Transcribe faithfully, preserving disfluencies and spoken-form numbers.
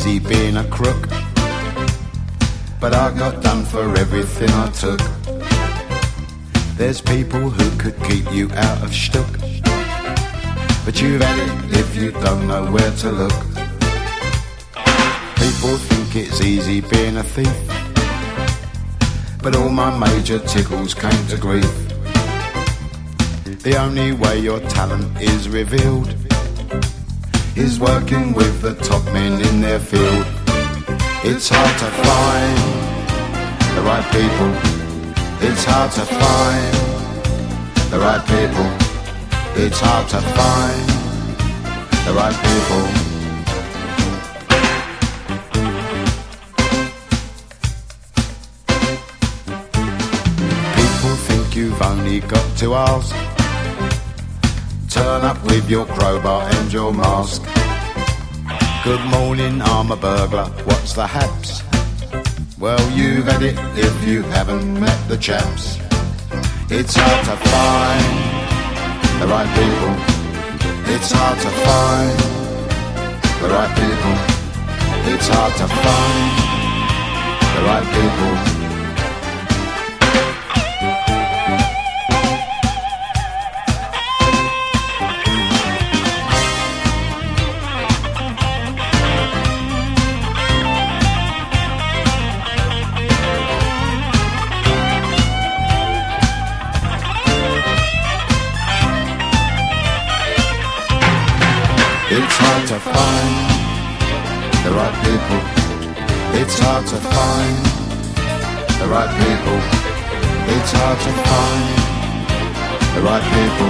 easy being a crook, but I got done for everything I took. There's people who could keep you out of shtuck, but you've had it if you don't know where to look. People think it's easy being a thief, but all my major tickles came to grief. The only way your talent is revealed is working with the top men in their field. It's hard to find the right people. It's hard to find the right people. It's hard to find the right people. People think you've only got to ask. Turn up with your crowbar and your mask. Good morning, I'm a burglar, what's the haps? Well, you've had it if you haven't met the chaps. It's hard to find the right people. It's hard to find the right people. It's hard to find the right people. It's hard to find the right people. It's hard to find the right people. It's hard to find the right people.